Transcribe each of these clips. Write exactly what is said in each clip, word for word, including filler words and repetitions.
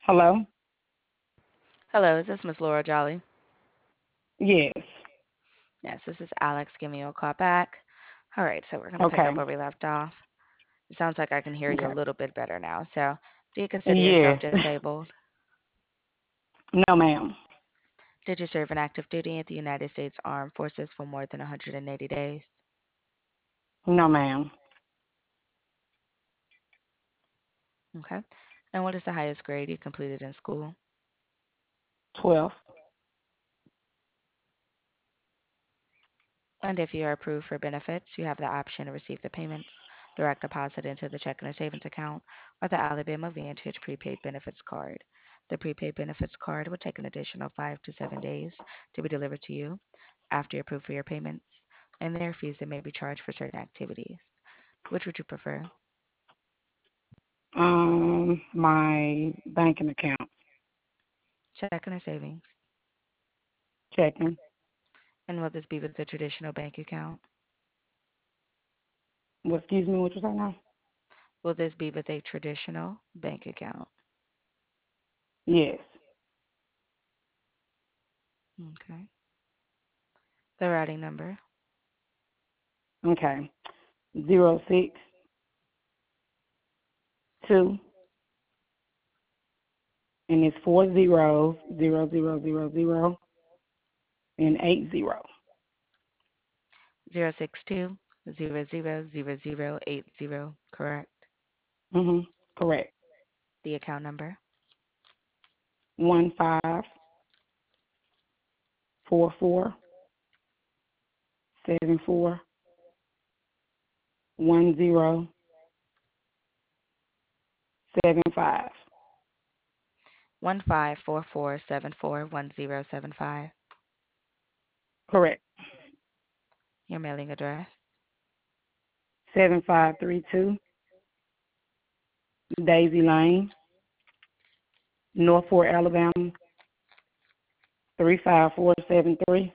Hello? Hello, is this Miss Laura Jolly? Yes. Yes, this is Alex giving you a call back. All right, so we're going to pick Okay. up where we left off. It sounds like I can hear you Okay. a little bit better now. So, do you consider yourself Yes. disabled? No, ma'am. Did you serve in active duty in the United States Armed Forces for more than one hundred eighty days? No, ma'am. Okay. And what is the highest grade you completed in school? twelve. And if you are approved for benefits, you have the option to receive the payments direct deposit into the checking or savings account or the Alabama Vantage prepaid benefits card. The prepaid benefits card will take an additional five to seven days to be delivered to you after you're approved for your payments, and there are fees that may be charged for certain activities. Which would you prefer? Um, my banking account. Checking or savings? Checking. And will this be with the traditional bank account? Well, excuse me, what you say now? Will this be with a traditional bank account? Yes. Okay. The routing number. Okay. Zero six two, and it's four zeros, zero zero zero zero, and eight zero. Zero six two zero zero zero zero eight zero, correct? Mhm. Correct. The account number. One five four four seven four one zero seven five. One five four four seven four one zero seven five. Correct. Your mailing address. Seven five three two Daisy Lane, Northport, Alabama, three five four seven three.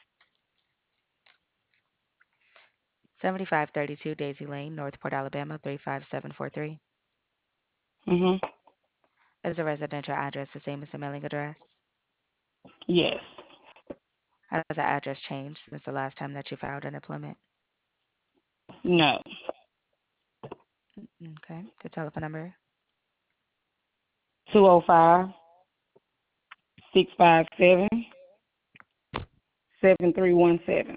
seventy-five thirty-two Daisy Lane, Northport, Alabama three five seven four three. Mhm. Is the residential address the same as the mailing address? Yes. Has the address changed since the last time that you filed unemployment? No. Okay. The telephone number. Two oh five six five seven seven three one seven.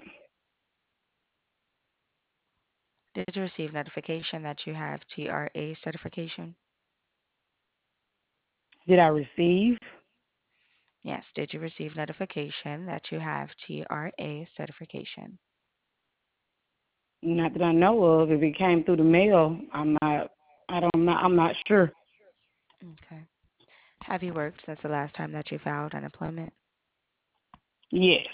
Did you receive notification that you have T R A certification? Did I receive? Yes. Did you receive notification that you have T R A certification? Not that I know of. If it came through the mail, I'm not. I don't. I'm not, I'm not sure. Okay. Have you worked since the last time that you filed unemployment? Yes.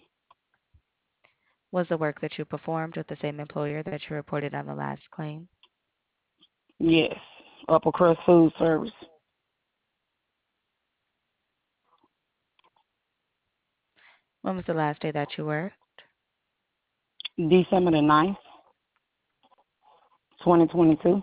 Was the work that you performed with the same employer that you reported on the last claim? Yes. Upper Crust Food Service. When was the last day that you worked? December the ninth, twenty twenty two.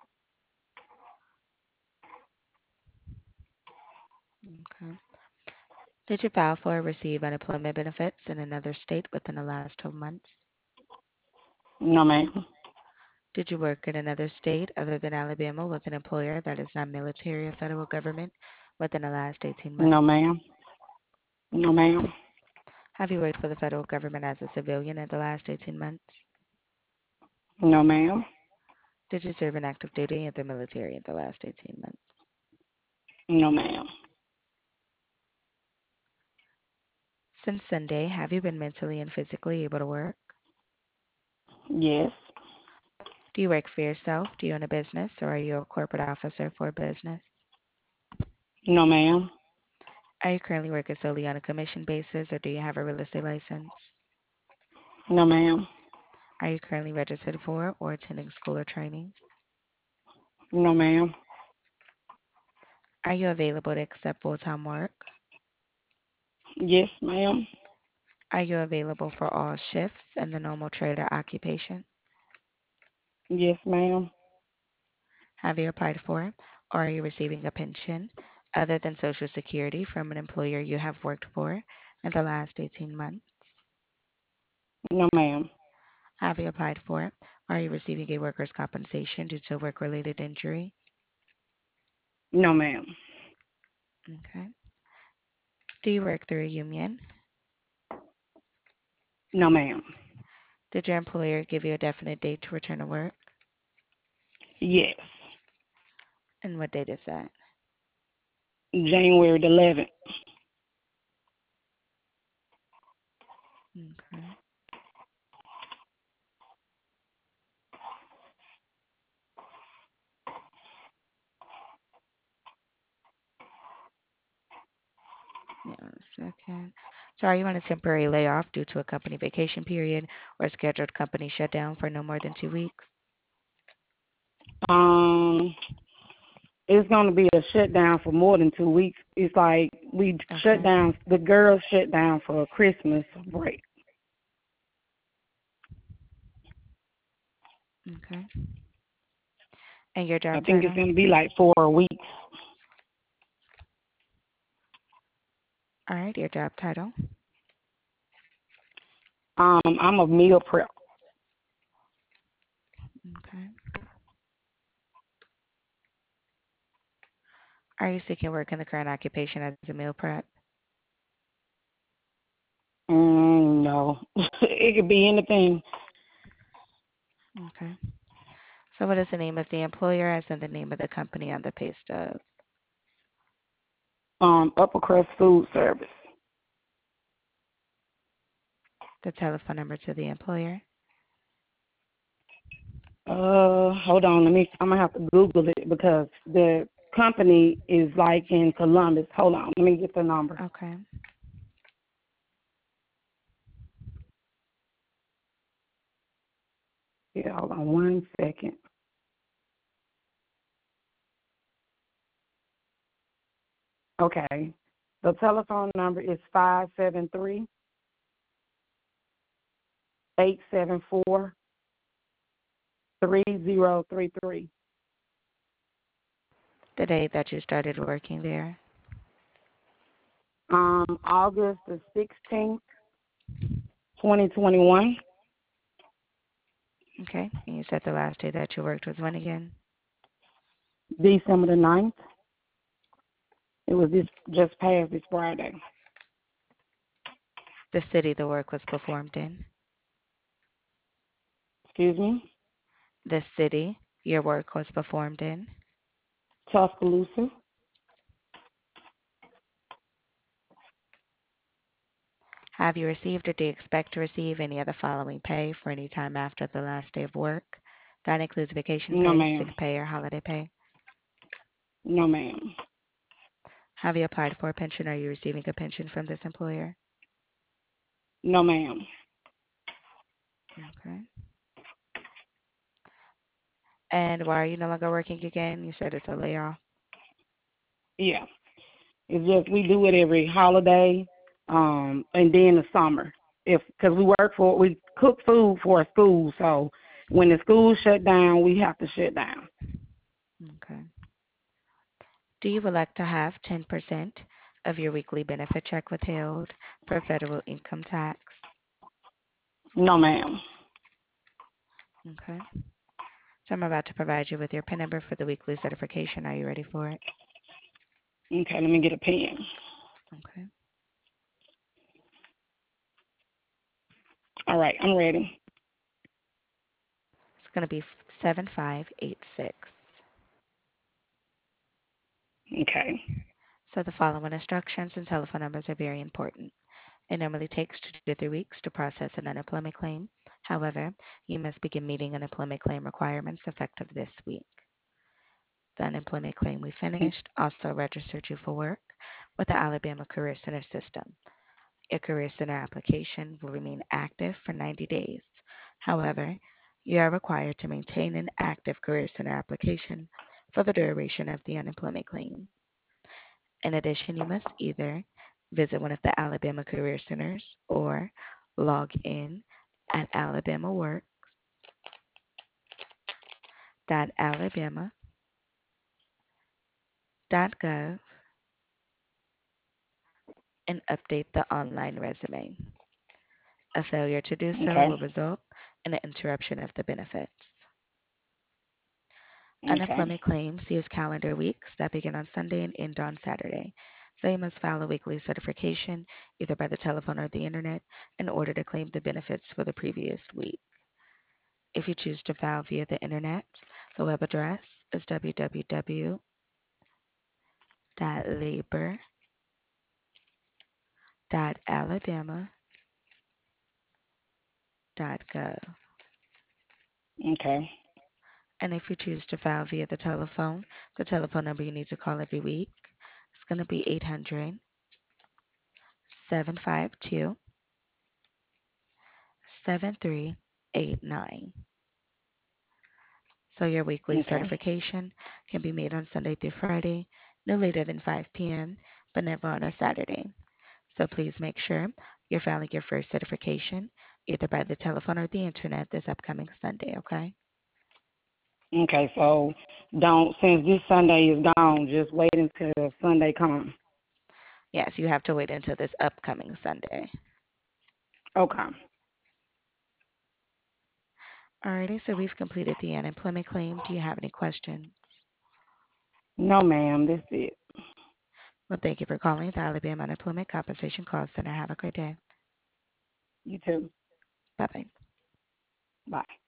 Okay. Did you file for or receive unemployment benefits in another state within the last twelve months? No, ma'am. Did you work in another state other than Alabama with an employer that is not military or federal government within the last eighteen No, months? ma'am. No, ma'am. Have you worked for the federal government as a civilian in the last eighteen months? No, ma'am. Did you serve in active duty in the military in the last eighteen months? No, ma'am. Since Sunday, have you been mentally and physically able to work? Yes. Do you work for yourself? Do you own a business? Or are you a corporate officer for a business? No, ma'am. Are you currently working solely on a commission basis or do you have a real estate license? No, ma'am. Are you currently registered for or attending school or training? No, ma'am. Are you available to accept full time work? Yes, ma'am. Are you available for all shifts in the normal trade or occupation? Yes, ma'am. Have you applied for or are you receiving a pension other than Social Security from an employer you have worked for in the last eighteen months? No, ma'am. Have you applied for it? Are you receiving a workers' compensation due to a work-related injury? No, ma'am. Okay. Do you work through a union? No, ma'am. Did your employer give you a definite date to return to work? Yes. And what date is that? January the eleventh. Okay. Yeah, one second. So are you on a temporary layoff due to a company vacation period or scheduled company shutdown for no more than two weeks? Um, it's going to be a shutdown for more than two weeks. It's like we shut Okay. down, the girls shut down for a Christmas break. Okay. And your I job think it's title? going to be like four weeks. All right, your job title. Um, I'm a meal prep. Okay. Are you seeking work in the current occupation as a meal prep? Mm, no, it could be anything. Okay. So what is the name of the employer as in the name of the company on the pay stub? Um, Upper Crust Food Service. The telephone number to the employer? Uh, hold on. Let me. I'm gonna have to Google it because the company is like in Columbus. Hold on. Let me get the number. Okay. Yeah, hold on one second. Okay. The telephone number is five seven three eight seven four three zero three three. The date that you started working there? Um, August the sixteenth, twenty twenty one. Okay. And you said the last day that you worked was when again? December the ninth. It was this just past this Friday. The city the work was performed in? Excuse me. The city your work was performed in? Tuscaloosa. Have you received or do you expect to receive any of the following pay for any time after the last day of work? That includes vacation No, pay, ma'am. sick pay, or holiday pay. No, ma'am. Have you applied for a pension? Are you receiving a pension from this employer? No, ma'am. Okay. And why are you no longer working again? You said it's a layoff. Yeah. It's just we do it every holiday, um, and then the summer. If because we work for we cook food for a school, so when the school shut down, we have to shut down. Okay. Do you elect to have ten percent of your weekly benefit check withheld for federal income tax? No, ma'am. Okay. So I'm about to provide you with your PIN number for the weekly certification. Are you ready for it? Okay, let me get a pen. Okay. All right, I'm ready. It's going to be seven five eight six. Okay. So the following instructions and telephone numbers are very important. It normally takes two to three weeks to process an unemployment claim. However, you must begin meeting unemployment claim requirements effective this week. The unemployment claim we finished also registered you for work with the Alabama Career Center system. Your Career Center application will remain active for ninety days. However, you are required to maintain an active Career Center application for the duration of the unemployment claim. In addition, you must either visit one of the Alabama Career Centers or log in at alabamaworks dot alabama dot gov and update the online resume. A failure to do so Okay. will result in an interruption of the benefits. Okay. Unemployment claims use calendar weeks that begin on Sunday and end on Saturday. So you must file a weekly certification either by the telephone or the internet in order to claim the benefits for the previous week. If you choose to file via the internet, the web address is w w w dot labor dot alabama dot gov. Okay. And if you choose to file via the telephone, the telephone number you need to call every week is going to be eight hundred, seven five two, seven three eight nine. So your weekly Okay. certification can be made on Sunday through Friday, no later than five p m, but never on a Saturday. So please make sure you're filing your first certification either by the telephone or the internet this upcoming Sunday, okay? Okay. So don't since this Sunday is gone, just wait until Sunday comes. Yes, you have to wait until this upcoming Sunday. Okay. Alrighty, so we've completed the unemployment claim. Do you have any questions? No, ma'am. This is it. Well, thank you for calling the Alabama Unemployment Compensation Call Center. Have a great day. You too. Bye bye. Bye.